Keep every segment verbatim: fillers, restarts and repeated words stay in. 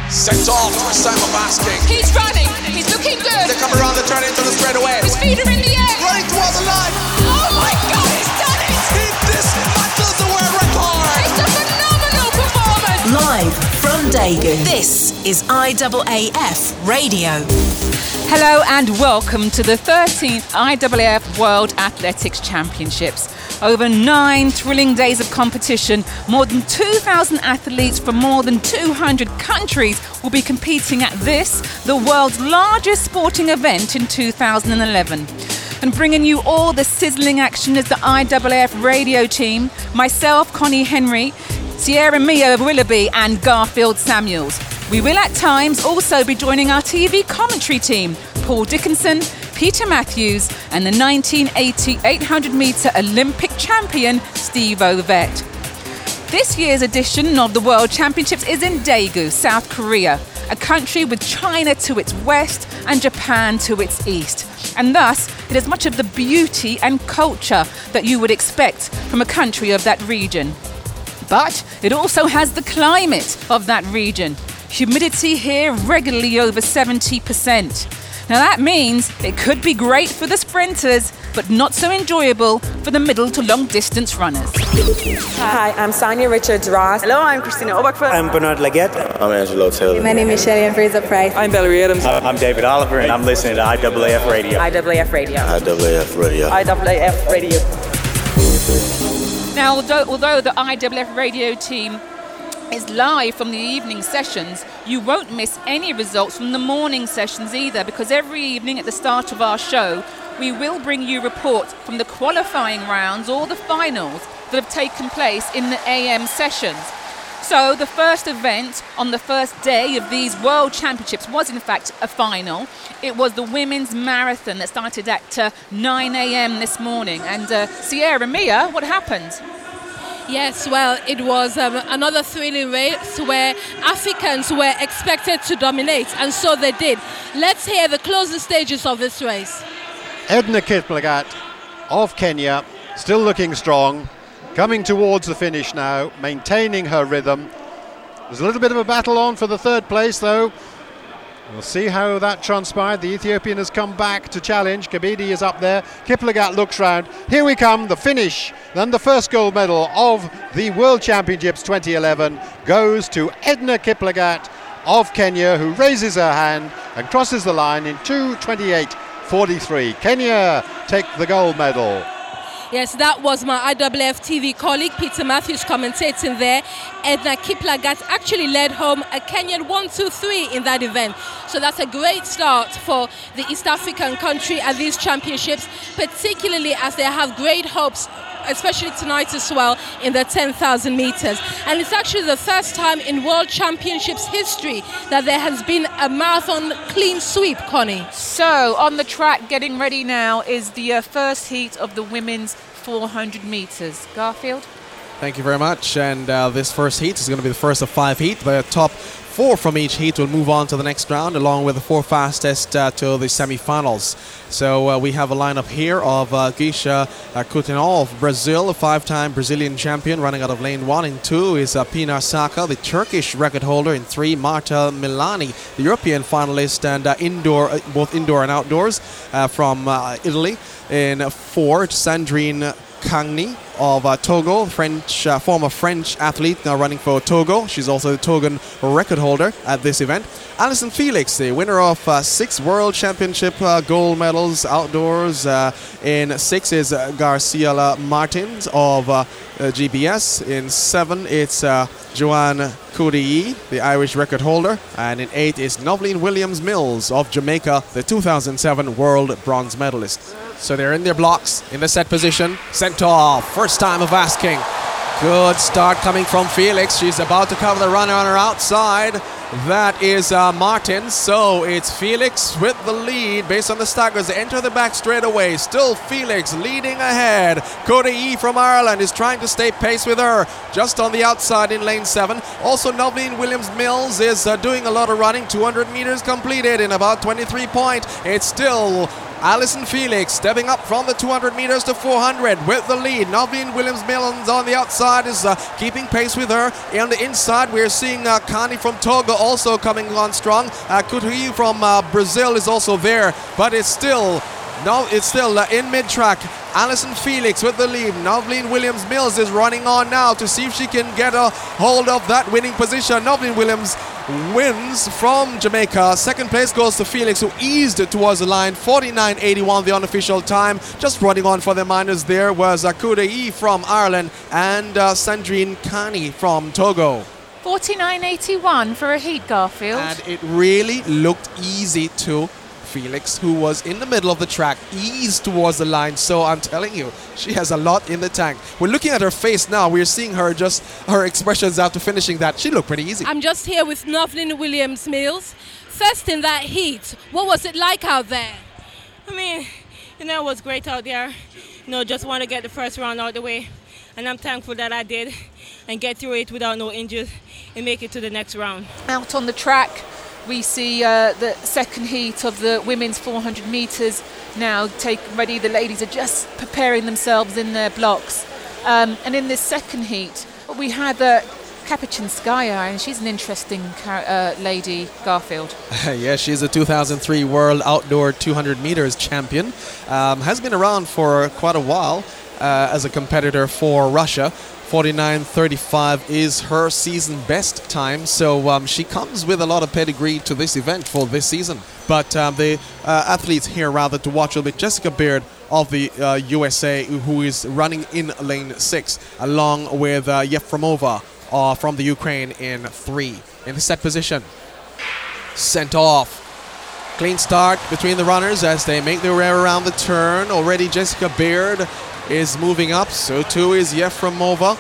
Sent off, first time of asking. He's running, he's looking good. They come around the turn into the straightaway. His feet are in the air. Running towards the line. Oh my God, he's done it! He dismantles the world record. It's a phenomenal performance. Live from Daegu, this is I A A F Radio. Hello and welcome to the thirteenth I A A F World Athletics Championships. Over nine thrilling days of competition, more than two thousand athletes from more than two hundred countries will be competing at this, the world's largest sporting event in two thousand eleven. And bringing you all the sizzling action is the I A A F radio team, myself, Connie Henry, Sierra Mia Willoughby and Garfield Samuels. We will at times also be joining our T V commentary team, Paul Dickinson, Peter Matthews and the nineteen eighty eight hundred metre Olympic champion Steve Ovett. This year's edition of the World Championships is in Daegu, South Korea, a country with China to its west and Japan to its east. And thus, it has much of the beauty and culture that you would expect from a country of that region. But it also has the climate of that region. Humidity here regularly over seventy percent. Now that means it could be great for the sprinters, but not so enjoyable for the middle to long distance runners. Hi, I'm Sonia Richards-Ross. Hello, I'm Christina Oberkveld. I'm Bernard Leggett. I'm Angelo Taylor. My name is Shelley Fraser Price. I'm Valerie Adams. I'm David Oliver, and I'm listening to I A A F Radio. I A A F Radio. I A A F Radio. I A A F Radio. Now, although, although the I A A F radio team is live from the evening sessions, you won't miss any results from the morning sessions either, because every evening at the start of our show, we will bring you reports from the qualifying rounds or the finals that have taken place in the A M sessions. So the first event on the first day of these World Championships was in fact a final. It was the women's marathon that started at uh, nine a.m. this morning. And uh, Sierra Mia, what happened? Yes, well, it was um, another thrilling race where Africans were expected to dominate, and so they did. Let's hear the closing stages of this race. Edna Kiplagat of Kenya, still looking strong, coming towards the finish now, maintaining her rhythm. There's a little bit of a battle on for the third place, though. We'll see how that transpired. The Ethiopian has come back to challenge. Kabedi is up there. Kiplagat looks round. Here we come, the finish. Then the first gold medal of the World Championships twenty eleven goes to Edna Kiplagat of Kenya, who raises her hand and crosses the line in two twenty-eight forty-three. Kenya take the gold medal. Yes, that was my I A A F T V colleague Peter Matthews commentating there. Edna Kiplagat actually led home a Kenyan one two three in that event. So that's a great start for the East African country at these championships, particularly as they have great hopes, especially tonight as well, in the ten thousand meters. And it's actually the first time in World Championships history that there has been a marathon clean sweep, Connie. So on the track, getting ready now, is the uh, first heat of the women's four hundred meters. Garfield? Thank you very much. And uh, this first heat is going to be the first of five heats. The top four from each heat will move on to the next round, along with the four fastest uh, to the semi-finals. So uh, we have a lineup here of uh, Gisha uh, Coutinho of Brazil, a five-time Brazilian champion, running out of lane one. In two is uh, Pina Saka, the Turkish record holder. In three, Marta Milani, the European finalist and uh, indoor, uh, both indoor and outdoors, uh, from uh, Italy. In four, Sandrine Kangni of uh, Togo, French uh, former French athlete now running for Togo. She's also the Togan record holder at this event. Alison Felix, the winner of uh, six World Championship uh, gold medals outdoors. Uh, in six is uh, Garcia Martins of uh, uh, G B S. In seven, it's uh, Joanne Kudii, the Irish record holder. And in eight is Noveline Williams-Mills of Jamaica, the two thousand seven world bronze medalist. So they're in their blocks, in the set position, sent off, first time of asking. Good start coming from Felix. She's about to cover the runner on her outside. That is uh, Martin. So it's Felix with the lead based on the staggers. They enter the back straight away. Still Felix leading ahead. Cody E from Ireland is trying to stay pace with her. Just on the outside in lane seven. Also Noveline Williams-Mills is uh, doing a lot of running. two hundred meters completed in about twenty-three point. It's still Allyson Felix stepping up from the two hundred meters to four hundred with the lead. Novlene Williams-Mills on the outside is uh, keeping pace with her. On the inside, we're seeing uh, Kani from Togo also coming on strong. Uh, Kutuhi from uh, Brazil is also there, but it's still no, it's still uh, in mid-track. Allyson Felix with the lead. Novlene Williams-Mills is running on now to see if she can get a hold of that winning position. Novlene Williams wins from Jamaica. Second place goes to Felix, who eased towards the line. forty-nine eighty-one the unofficial time. Just running on for the minors there was Akuda E from Ireland and uh, Sandrine Kani from Togo. forty-nine eighty-one for a heat, Garfield. And it really looked easy to Felix, who was in the middle of the track, eased towards the line. So I'm telling you, she has a lot in the tank. We're looking at her face now. We're seeing her, just her expressions after finishing that. She looked pretty easy. I'm just here with Novlene Williams-Mills. First in that heat, what was it like out there? I mean, you know, it was great out there. You know, just want to get the first round out the way. And I'm thankful that I did and get through it without no injuries and make it to the next round. Out on the track, we see uh, the second heat of the women's four hundred metres now take ready. The ladies are just preparing themselves in their blocks. Um, and in this second heat, we had uh, Kapachinskaya, and she's an interesting car- uh, lady, Garfield. Yeah, she's a two thousand three World Outdoor two hundred metres champion. Um, has been around for quite a while uh, as a competitor for Russia. forty-nine thirty-five is her season best time, so um, she comes with a lot of pedigree to this event for this season. But um, the uh, athletes here rather to watch will be Jessica Beard of the uh, U S A, who is running in lane six, along with uh, Yefremova uh, from the Ukraine in three. In the set position, sent off. Clean start between the runners as they make their way around the turn. Already Jessica Beard is moving up, so too is Yefremova.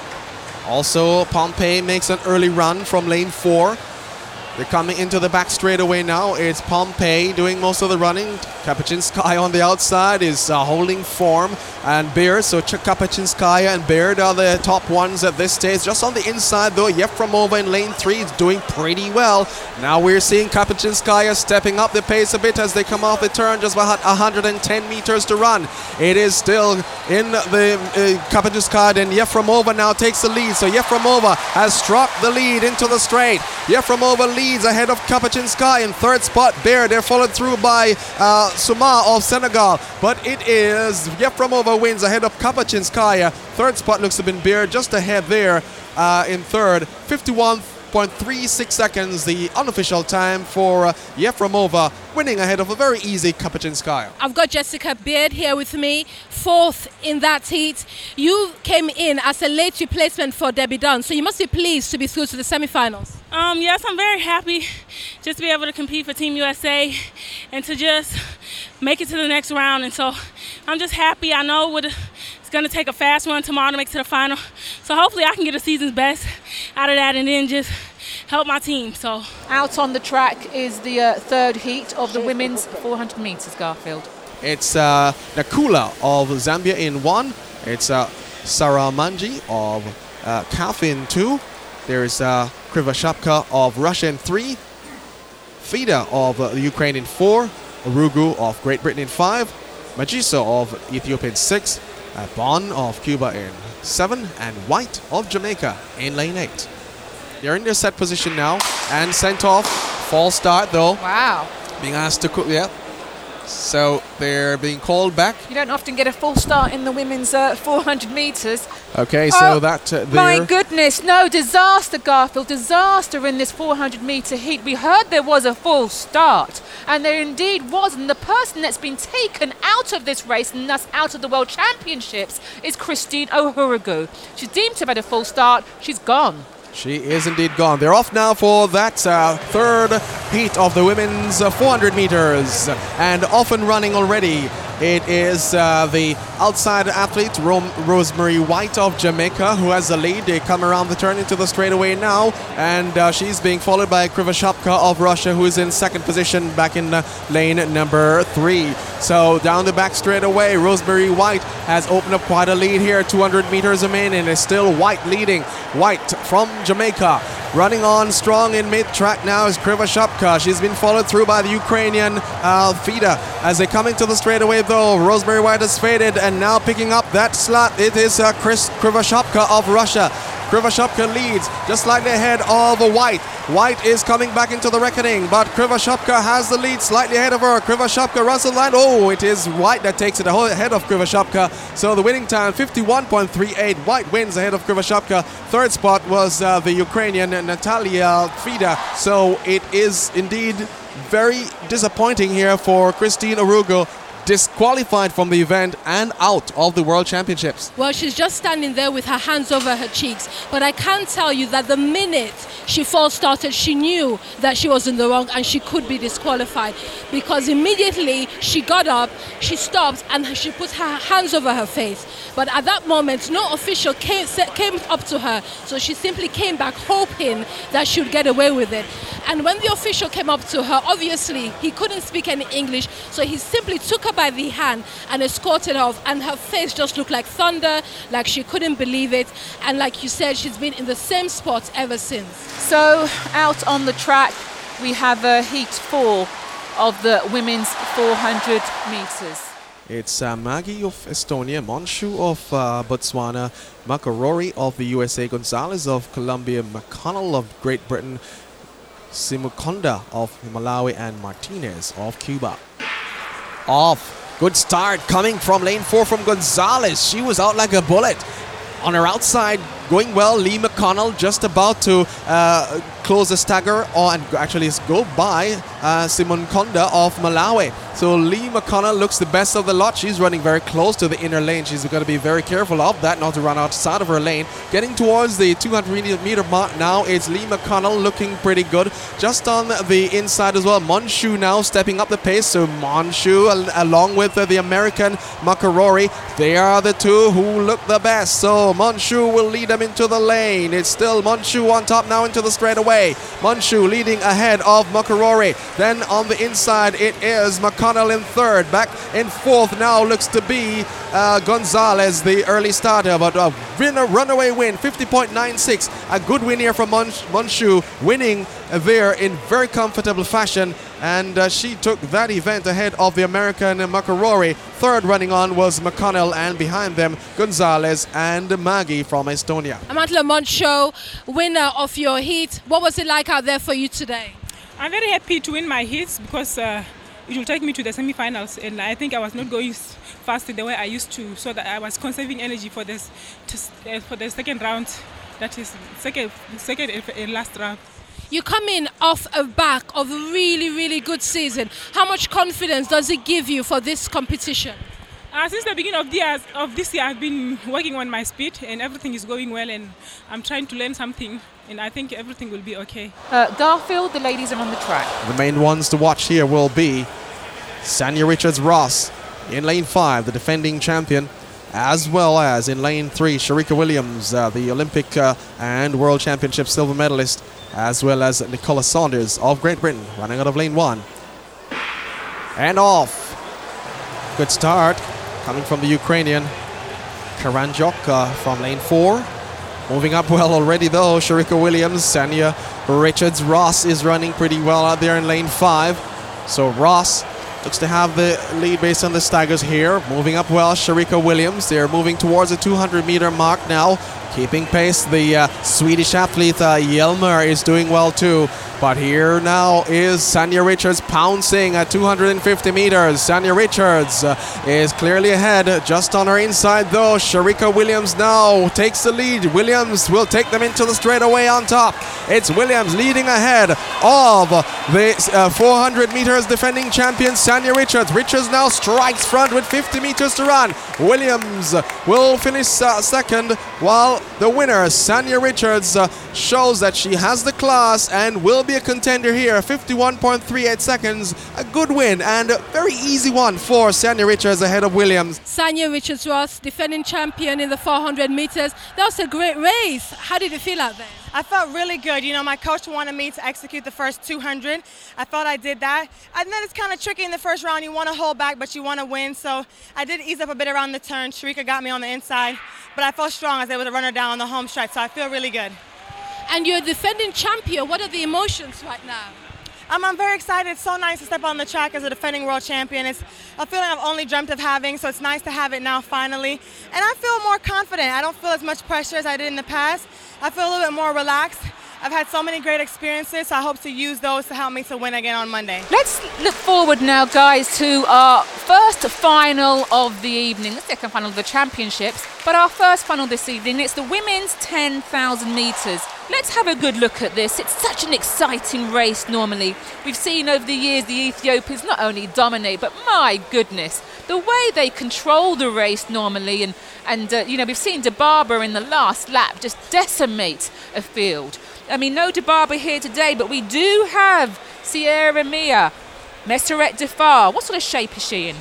Also, Pompey makes an early run from lane four. They're coming into the back straightaway now. It's Pompey doing most of the running. Kapachinskaya on the outside is uh, holding form, and Beard. So Ch- Kapachinskaya and Beard are the top ones at this stage. Just on the inside though, Yefremova in lane three is doing pretty well. Now we're seeing Kapachinskaya stepping up the pace a bit as they come off the turn. Just about one hundred ten meters to run. It is still in the uh, Kapachinskaya, and Yefremova now takes the lead. So Yefremova has struck the lead into the straight. Yefremova leads ahead of Kapachinskaya. In third spot, Beard. They're followed through by uh, Souma of Senegal. But it is Yefremova wins ahead of Kapachinskaya. Third spot looks to have been Beard just ahead there uh, in third. fifty-one point three six seconds, the unofficial time for uh, Yefremova, winning ahead of a very easy Kapachinskaya. I've got Jessica Beard here with me, fourth in that heat. You came in as a late replacement for Debbie Dunn, so you must be pleased to be through to the semi-finals. Um, yes, I'm very happy just to be able to compete for Team U S A and to just make it to the next round. And so I'm just happy. I know what it's going to take a fast run tomorrow to make it to the final. So hopefully I can get a season's best out of that and then just help my team. So out on the track is the uh, third heat of the women's four hundred metres, Garfield. It's uh, Nakula of Zambia in one. It's uh, Sarah Manji of uh, C A F in two. There's uh, Krivashapka of Russia in three. Fida of uh, Ukraine in four. Urugu of Great Britain in five. Majiso of Ethiopia in six. Uh, Bon of Cuba in seven. And White of Jamaica in lane eight. They're in their set position now and sent off. False start though. Wow. Being asked to cook, yeah. So they're being called back. You don't often get a full start in the women's uh, four hundred metres. Okay, so oh, that uh, my goodness, no, disaster, Garfield, disaster in this four hundred metre heat. We heard there was a full start, and there indeed was, and the person that's been taken out of this race and thus out of the World Championships is Christine Ohurugu. She's deemed to have had a full start. She's gone. She is indeed gone. They're off now for that uh, third heat of the women's uh, four hundred meters, and off and running already. It is uh, the outside athlete, Ro- Rosemary White of Jamaica, who has the lead. They come around the turn into the straightaway now, and uh, she's being followed by Krivashapka of Russia, who is in second position back in uh, lane number three. So down the back straightaway, Rosemary White has opened up quite a lead here, two hundred meters a minute, and is still White leading. White from Jamaica Running on strong in mid-track now is Krivoshoppka. She's been followed through by the Ukrainian uh, Fida. As they come into the straightaway though, Rosemary White has faded, and now picking up that slot, it is uh, Chris Krivoshoppka of Russia. Krivoshoppka leads just slightly ahead of White. White is coming back into the reckoning, but Krivoshoppka has the lead slightly ahead of her. Krivoshoppka runs the line. Oh, it is White that takes it ahead of Krivoshoppka. So the winning time, fifty-one point three eight. White wins ahead of Krivoshoppka. Third spot was uh, the Ukrainian Natalia Fida. So it is indeed very disappointing here for Christine Urugu, disqualified from the event and out of the World Championships. Well, she's just standing there with her hands over her cheeks. But I can tell you that the minute she false started, she knew that she was in the wrong and she could be disqualified, because immediately she got up, she stopped, and she put her hands over her face. But at that moment, no official came, came up to her, so she simply came back hoping that she would get away with it. And when the official came up to her, obviously he couldn't speak any English, so he simply took her by the hand and escorted her off, and her face just looked like thunder, like she couldn't believe it. And like you said, she's been in the same spot ever since. So out on the track, we have uh, heat four of the women's four hundred meters. It's uh, Maggie of Estonia, Monshu of uh, Botswana, Makarori of the U S A, Gonzalez of Colombia, McConnell of Great Britain, Simukonda of Malawi, and Martinez of Cuba. Off. Good start coming from lane four from Gonzalez. She was out like a bullet. On her outside, going well. Lee McConnell just about to uh, close the stagger, or and actually go by uh, Simon Konda of Malawi. So Lee McConnell looks the best of the lot. She's running very close to the inner lane. She's got to be very careful of that, not to run outside of her lane. Getting towards the two hundred meter mark now, it's Lee McConnell looking pretty good. Just on the inside as well, Monshu now stepping up the pace. So Monshu al- along with uh, the American Makarori, they are the two who look the best. So Monshu will lead them into the lane. It's still Monshu on top now into the straightaway. Monshu leading ahead of Makarori. Then on the inside, it is McConnell in third. Back in fourth now looks to be uh, Gonzalez, the early starter, but a winner, runaway win, fifty point nine six. A good win here from Monshu, Monshu winning there in very comfortable fashion. And uh, she took that event ahead of the American Makarori. Third running on was McConnell, and behind them Gonzalez and Maggie from Estonia. Amantla Monshu, winner of your heat. What was it like out there for you today? I'm very happy to win my heats because uh, it will take me to the semi-finals, and I think I was not going fast the way I used to, so that I was conserving energy for this to, uh, for the second round, that is second, second and last round. You come in off a back of a really, really good season. How much confidence does it give you for this competition? Uh, since the beginning of, the year, of this year, I've been working on my speed, and everything is going well, and I'm trying to learn something, and I think everything will be okay. Uh, Garfield, the ladies are on the track. The main ones to watch here will be Sanya Richards-Ross in lane five, the defending champion, as well as in lane three, Sharika Williams, uh, the Olympic uh, and World Championship silver medalist, as well as Nicola Saunders of Great Britain, running out of lane one. And off. Good start coming from the Ukrainian Karanjok uh, from lane four. Moving up well already though, Sharika Williams. Sanya Richards-Ross is running pretty well out there in lane five. So Ross looks to have the lead based on the staggers here. Moving up well, Sharika Williams. They're moving towards the two hundred meter mark now. Keeping pace, the uh, Swedish athlete uh, Hjelmer is doing well too. But here now is Sanya Richards pouncing at two hundred fifty meters. Sanya Richards uh, is clearly ahead. Just on her inside though, Sharika Williams now takes the lead. Williams will take them into the straightaway on top. It's Williams leading ahead of the uh, four hundred meters defending champion Sanya Richards. Richards now strikes front with fifty meters to run. Williams will finish uh, second, while the winner, Sanya Richards, uh, shows that she has the class and will be a contender here. fifty-one point three eight seconds. A good win and a very easy one for Sanya Richards ahead of Williams. Sanya Richards-Ross, defending champion in the four hundred meters. That was a great race. How did it feel out there? I felt really good. You know, my coach wanted me to execute the first two hundred. I thought I did that. And then it's kind of tricky in the first round. You want to hold back, but you want to win. So I did ease up a bit around the turn. Sharika got me on the inside. But I felt strong as I was a runner down on the home stretch. So I feel really good. And you're defending champion. What are the emotions right now? Um, I'm very excited. It's so nice to step on the track as a defending world champion. It's a feeling I've only dreamt of having, so it's nice to have it now finally. And I feel more confident. I don't feel as much pressure as I did in the past. I feel a little bit more relaxed. I've had so many great experiences, so I hope to use those to help me to win again on Monday. Let's look forward now, guys, to our first final of the evening, the second final of the championships, but our first final this evening. It's the women's ten thousand metres. Let's have a good look at this. It's such an exciting race normally. We've seen over the years the Ethiopians not only dominate, but my goodness, the way they control the race normally. And, and uh, you know, we've seen Dibaba in the last lap just decimate a field. I mean, no Dibaba here today, but we do have Sierra Mia, Messeret Defar. What sort of shape is she in?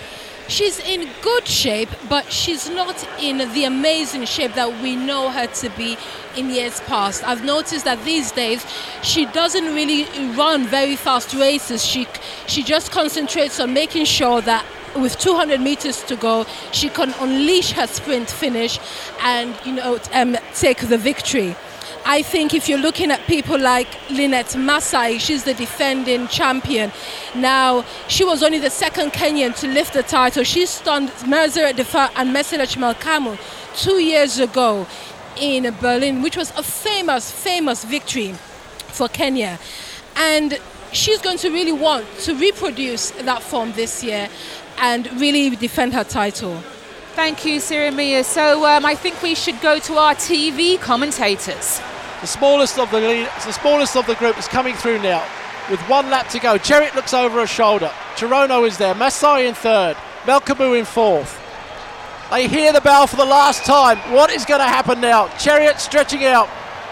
She's in good shape, but she's not in the amazing shape that we know her to be in years past. I've noticed that these days she doesn't really run very fast races. She she just concentrates on making sure that with two hundred meters to go, she can unleash her sprint finish and, you know, um, take the victory. I think if you're looking at people like Lynette Masai, she's the defending champion. Now, she was only the second Kenyan to lift the title. She stunned Messeret Defar and Meselech Malkamu two years ago in Berlin, which was a famous, famous victory for Kenya. And she's going to really want to reproduce that form this year and really defend her title. Thank you, Sierra Mia. So um, I think we should go to our T V commentators. The smallest of the lead, the smallest of the group is coming through now, with one lap to go. Chariot looks over her shoulder. Chirono is there. Masai in third. Malkamu in fourth. They hear the bell for the last time. What is going to happen now? Chariot stretching out.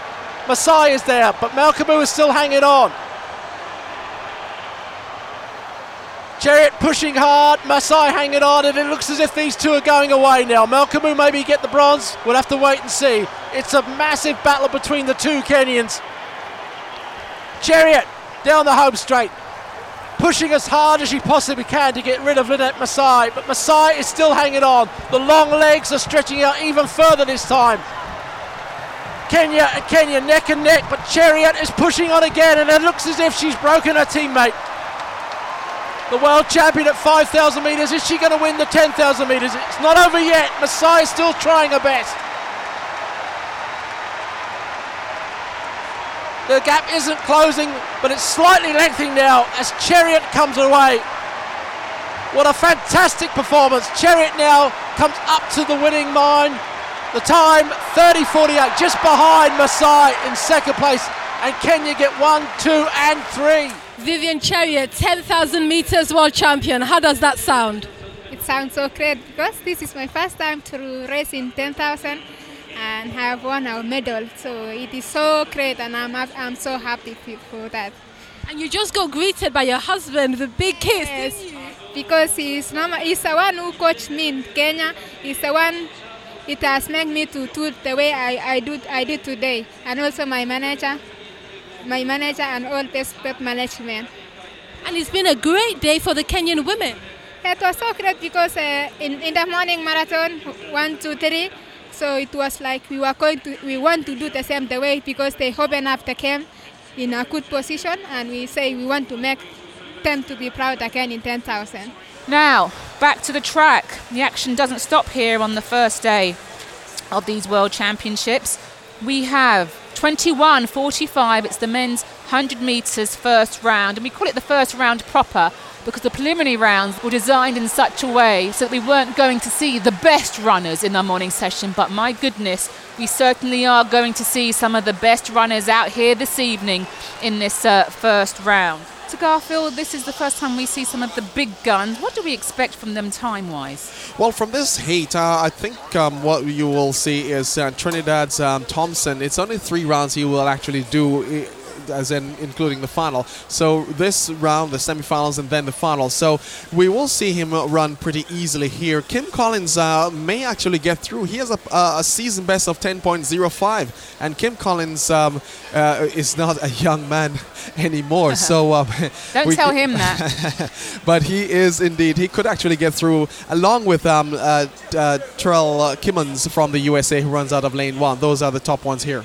Masai is there, but Malkamu is still hanging on. Chariot pushing hard, Masai hanging on, and it looks as if these two are going away now. Malkamu maybe get the bronze, we'll have to wait and see. It's a massive battle between the two Kenyans. Chariot down the home straight, pushing as hard as she possibly can to get rid of Lynette Masai, but Masai is still hanging on. The long legs are stretching out even further this time. Kenya and Kenya neck and neck, but Chariot is pushing on again, and it looks as if she's broken her teammate. The world champion at five thousand metres, is she going to win the ten thousand metres? It's not over yet. Masai is still trying her best. The gap isn't closing, but it's slightly lengthening now as Chariot comes away. What a fantastic performance. Chariot now comes up to the winning line. The time, thirty forty-eight, just behind Masai in second place. And Kenya get one, two and three. Vivian Chariot, ten thousand meters world champion. How does that sound? It sounds so great because this is my first time to race in ten thousand and have won our medal. So it is so great and I'm I'm so happy for that. And you just got greeted by your husband with a big kiss, yes, didn't you? Because he's, normal, he's the one who coached me in Kenya. He's the one, it has made me to do the way I, I, do, I did today. And also my manager. my manager and all the sport management. And it's been a great day for the Kenyan women. It was so great because uh, in, in the morning marathon, one, two, three, so it was like we were going to, we want to do the same the way because they open up the camp in a good position and we say we want to make them to be proud again in ten thousand. Now, back to the track. The action doesn't stop here on the first day of these World Championships. We have twenty-one forty-five, it's the men's one hundred metres first round, and we call it the first round proper because the preliminary rounds were designed in such a way so that we weren't going to see the best runners in our morning session, but my goodness, we certainly are going to see some of the best runners out here this evening in this uh, first round. So Garfield, this is the first time we see some of the big guns. What do we expect from them time-wise? Well, from this heat, uh, I think um, what you will see is uh, Trinidad's um, Thompson. It's only three rounds he will actually do, as in including the final. So this round, the semifinals, and then the final. So we will see him run pretty easily here. Kim Collins uh, may actually get through. He has a, a season best of ten point oh five, and Kim Collins um, uh, is not a young man anymore. So um, don't tell him that. But he is indeed. He could actually get through, along with um, uh, uh, Terrell uh, Kimmons from the U S A, who runs out of lane one. Those are the top ones here.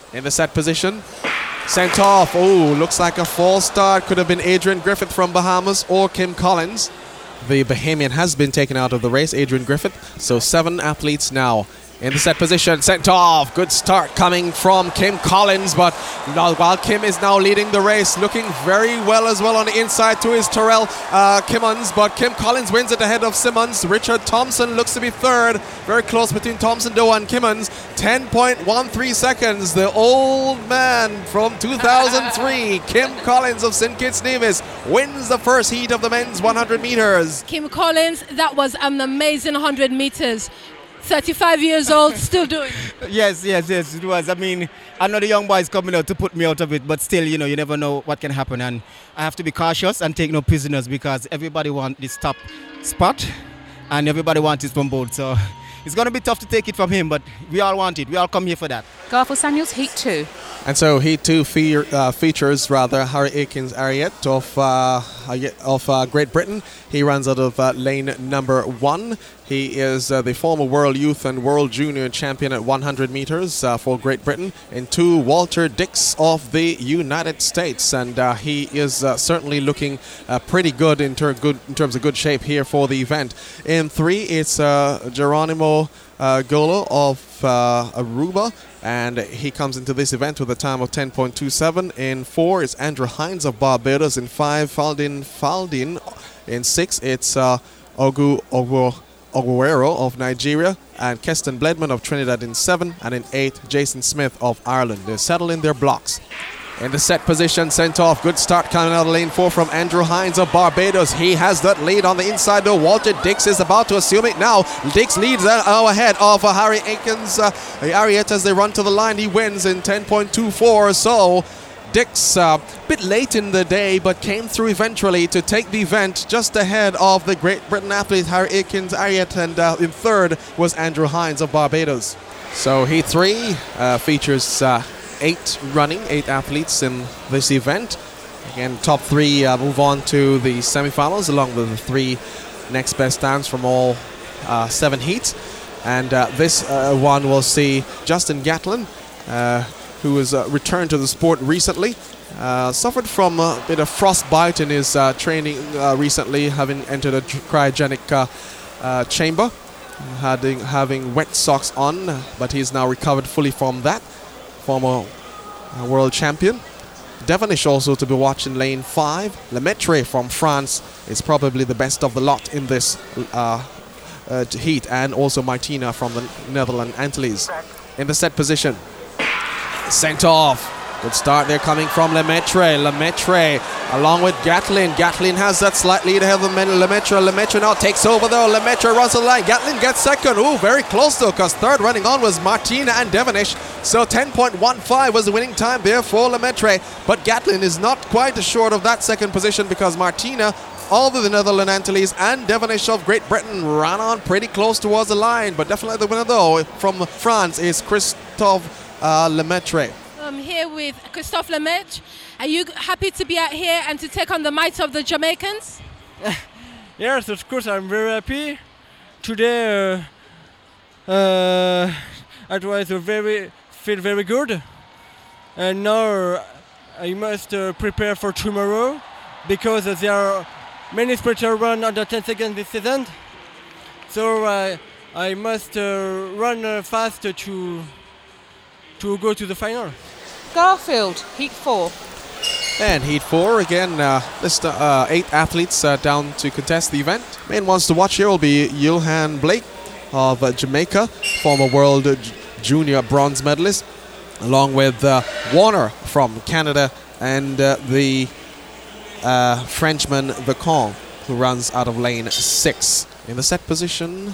in the set position. Sent off. Oh, looks like a false start. Could have been Adrian Griffith from Bahamas or Kim Collins. The Bahamian has been taken out of the race, Adrian Griffith. So seven athletes now in the set position. Sent off. Good start coming from Kim Collins, but now, while Kim is now leading the race, looking very well as well on the inside to his Terrell uh, Kimmons, but Kim Collins wins it ahead of Simmons. Richard Thompson looks to be third. Very close between Thompson, Doe and Kimmons. ten point one three seconds. The old man from two thousand three, Kim Collins of Saint Kitts Nevis, wins the first heat of the men's one hundred meters. Kim Collins, that was an amazing one hundred meters. thirty-five years old, still doing it. Yes, yes, yes, it was. I mean, I know the young boys coming out to put me out of it, but still, you know, you never know what can happen. And I have to be cautious and take no prisoners because everybody wants this top spot and everybody wants it from both. So it's going to be tough to take it from him, but we all want it. We all come here for that. Garfield Samuels, heat two. And so Heat two fe- uh, features rather Harry Akins Ariet of uh, of uh, Great Britain. He runs out of uh, lane number one. He is uh, the former World Youth and World Junior champion at one hundred meters uh, for Great Britain. And two, Walter Dix of the United States. And uh, he is uh, certainly looking uh, pretty good in, ter- good in terms of good shape here for the event. In three, it's uh, Geronimo uh, Golo of uh, Aruba. And he comes into this event with a time of ten point two seven. In four, it's Andrew Hines of Barbados. In five, Faldin Faldin. In six, it's uh, Ogu Ogu Oguero of Nigeria. And Keston Bledman of Trinidad in seven. And in eight, Jason Smith of Ireland. They settle in their blocks. In the set position, sent off. Good start coming out of lane four from Andrew Hines of Barbados. He has that lead on the inside though. Walter Dix is about to assume it now. Dix leads uh, ahead of uh, Harry Akins uh, Ariet as they run to the line. He wins in ten point two four. So Dix a uh, bit late in the day, but came through eventually to take the event just ahead of the Great Britain athlete Harry Akins Ariet. And uh, in third was Andrew Hines of Barbados. So Heat three uh, features Uh, eight running, eight athletes in this event. Again, top three uh, move on to the semifinals along with the three next best stands from all uh, seven heats. And uh, this uh, one will see Justin Gatlin, uh, who has uh, returned to the sport recently. Uh, suffered from a bit of frostbite in his uh, training uh, recently, having entered a cryogenic uh, uh, chamber, having, having wet socks on, but he's now recovered fully from that. Former uh, world champion. Devonish also to be watching lane five. Lemaitre from France is probably the best of the lot in this uh, uh, heat, and also Martina from the Netherlands Antilles. In the set position, sent off. Good start there coming from Lemaitre. Lemaitre along with Gatlin. Gatlin has that slight lead ahead of Lemaitre. Lemaitre now takes over though. Lemaitre runs the line. Gatlin gets second. Ooh, very close though, because third running on was Martina and Devonish. So ten point one five was the winning time there for Lemaitre. But Gatlin is not quite short of that second position because Martina, all of the Netherlands Antilles, and Devonish of Great Britain ran on pretty close towards the line. But definitely the winner though from France is Christophe uh, Lemaitre. I'm here with Christophe Lemaitre. Are you happy to be out here and to take on the might of the Jamaicans? Yes, of course, I'm very happy. Today, uh, uh, it was a very feel very good, and now I must uh, prepare for tomorrow because uh, there are many sprinters run under ten seconds this season. So uh, I must uh, run uh, fast to to go to the final. Garfield, Heat four. And Heat four, again, uh, list uh, eight athletes uh, down to contest the event. Main ones to watch here will be Johan Blake of uh, Jamaica, former World uh, J- Junior bronze medalist, along with uh, Warner from Canada and uh, the uh, Frenchman Vicon, who runs out of lane six. In the set position.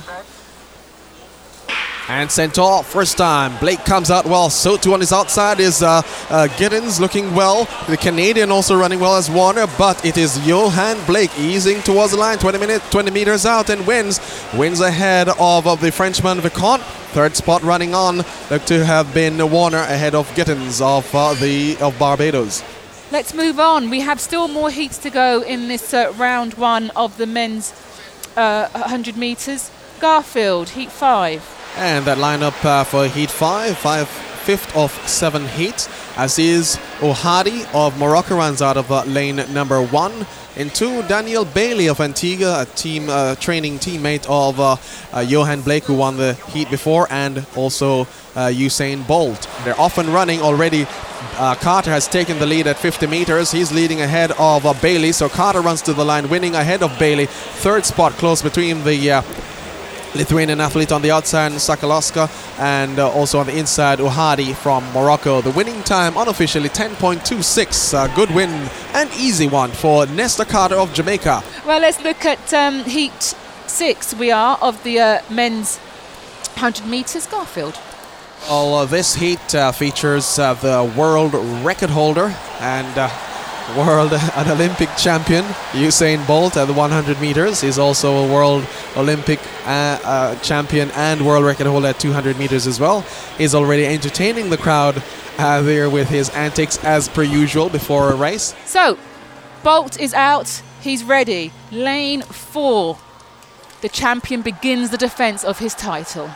And sent off first time. Blake comes out well. So too on his outside is uh, uh, Giddens looking well. The Canadian also running well as Warner, but it is Johan Blake easing towards the line, twenty minutes, twenty meters out, and wins. Wins ahead of, of the Frenchman Vicon. Third spot running on uh, to have been Warner ahead of Giddens of uh, the of Barbados. Let's move on. We have still more heats to go in this uh, round one of the men's uh, one hundred meters. Garfield, Heat five. And that lineup uh, for Heat five, five fifth of seven heats, as is Ohadi of Morocco runs out of uh, lane number one. In two, Daniel Bailey of Antigua, a team uh, training teammate of uh, uh, Johan Blake, who won the heat before, and also uh, Usain Bolt. They're off and running already. Uh, Carter has taken the lead at fifty meters. He's leading ahead of uh, Bailey, so Carter runs to the line, winning ahead of Bailey. Third spot close between the uh, Lithuanian athlete on the outside, Sakaloska, and uh, also on the inside, Uhadi from Morocco. The winning time unofficially ten point two six. Uh, good win and easy one for Nesta Carter of Jamaica. Well, let's look at um, heat six. We are of the uh, men's one hundred metres. Garfield. Well, uh, this heat uh, features uh, the world record holder and uh, world and Olympic champion Usain Bolt at the one hundred meters. He's also a world Olympic uh, uh, champion and world record holder at two hundred meters as well. He's already entertaining the crowd uh, there with his antics as per usual before a race. So, Bolt is out. He's ready. Lane four. The champion begins the defence of his title.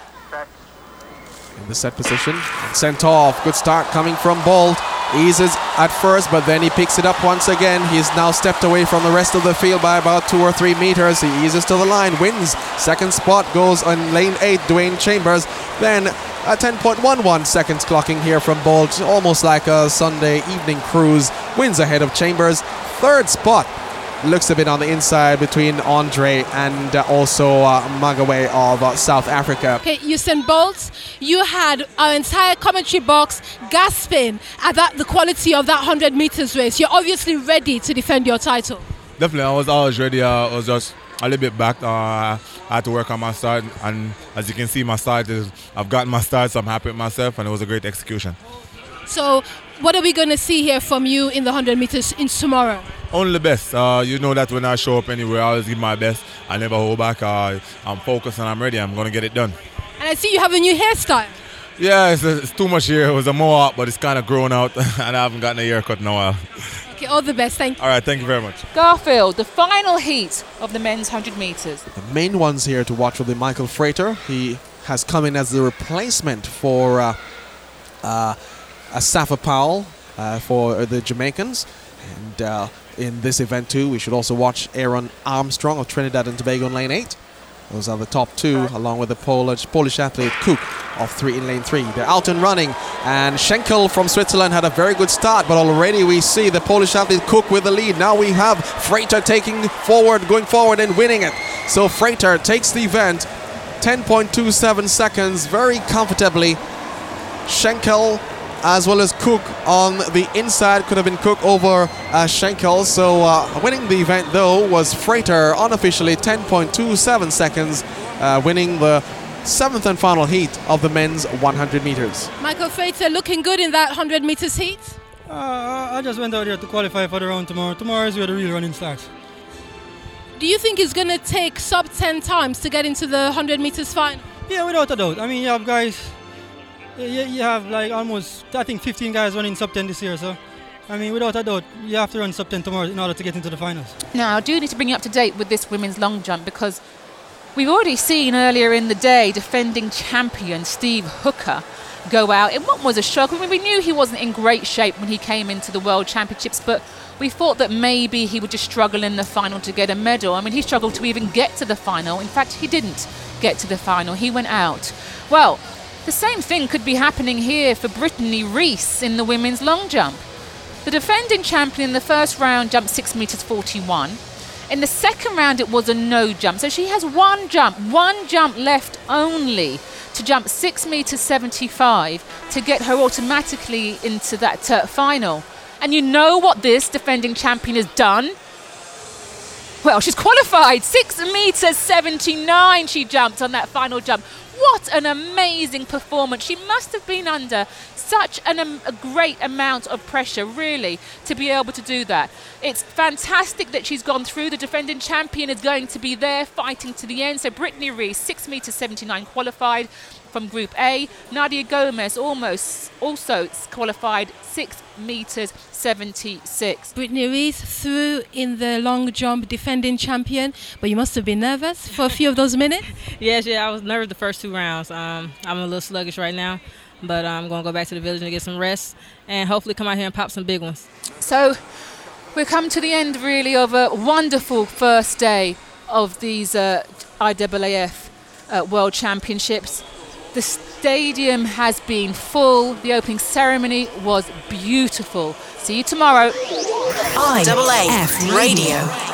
In the set position, sent off. Good start coming from Bolt. Eases at first, but then he picks it up once again. He's now stepped away from the rest of the field by about two or three meters. He eases to the line, wins. Second spot goes on lane eight, Dwayne Chambers. Then a ten point one one seconds clocking here from Bolt, almost like a Sunday evening cruise. Wins ahead of Chambers. Third spot looks a bit on the inside between Andre and uh, also uh, Magawe of uh, South Africa. Okay, Usain Bolt, you had our entire commentary box gasping at that, the quality of that one hundred meters race. You're obviously ready to defend your title. Definitely, I was always ready. Uh, I was just a little bit back. Uh, I had to work on my start, and as you can see, my start is, I've gotten my start, so I'm happy with myself, and it was a great execution. So, what are we going to see here from you in the one hundred meters in tomorrow? Only the best. Uh, you know that when I show up anywhere, I always give my best. I never hold back. Uh, I'm focused and I'm ready. I'm going to get it done. And I see you have a new hairstyle. Yeah, it's, it's too much hair. It was a mohawk, but it's kind of grown out, and I haven't gotten a haircut in a while. Okay, all the best. Thank you. All right, thank you very much. Garfield, the final heat of the men's one hundred metres. The main ones here to watch will be Michael Frater. He has come in as the replacement for uh, uh, Asafa Powell uh, for the Jamaicans. And uh, in this event too, we should also watch Aaron Armstrong of Trinidad and Tobago in lane eight. Those are the top two, along with the Polish, Polish athlete Cook of three in lane three. They're out and running, and Schenkel from Switzerland had a very good start, but already we see the Polish athlete Cook with the lead. Now we have Frater taking forward, going forward and winning it. So Frater takes the event, ten point two seven seconds, very comfortably. Schenkel as well as Cook on the inside. Could have been Cook over uh, Schenkel. So uh, winning the event though was Frater, unofficially ten point two seven seconds, uh, winning the seventh and final heat of the men's one hundred meters. Michael Frater looking good in that one hundred meters heat? Uh, I just went out here to qualify for the round tomorrow. Tomorrow is where the real running starts. Do you think it's going to take sub ten times to get into the one hundred meters final? Yeah, without a doubt. I mean, you have guys... You, you have like almost, I think, fifteen guys running sub ten this year, so I mean, without a doubt, you have to run sub ten tomorrow in order to get into the finals. Now, I do need to bring you up to date with this women's long jump, because we've already seen earlier in the day defending champion Steve Hooker go out in what was a shock. I mean, we knew he wasn't in great shape when he came into the World Championships, but we thought that maybe he would just struggle in the final to get a medal. I mean, he struggled to even get to the final. In fact, he didn't get to the final. He went out. Well, the same thing could be happening here for Brittany Reese in the women's long jump. The defending champion in the first round jumped six metres forty-one. In the second round, it was a no jump. So she has one jump, one jump left only to jump six metres seventy-five to get her automatically into that uh, final. And you know what this defending champion has done? Well, she's qualified. six metres seventy-nine she jumped on that final jump. What an amazing performance. She must have been under such an, um, a great amount of pressure, really, to be able to do that. It's fantastic that she's gone through. The defending champion is going to be there fighting to the end. So Brittany Reese, six metres seventy-nine qualified from Group A. Nadia Gomez almost also qualified six metres seventy-six. Brittany Reese through in the long jump, defending champion, but you must have been nervous for a few of those minutes. Yes, yeah, I was nervous the first two rounds. Um, I'm a little sluggish right now. but I'm going to go back to the village and get some rest and hopefully come out here and pop some big ones. So we've come to the end, really, of a wonderful first day of these uh, I A A F uh, World Championships. The stadium has been full. The opening ceremony was beautiful. See you tomorrow. I A A F Radio.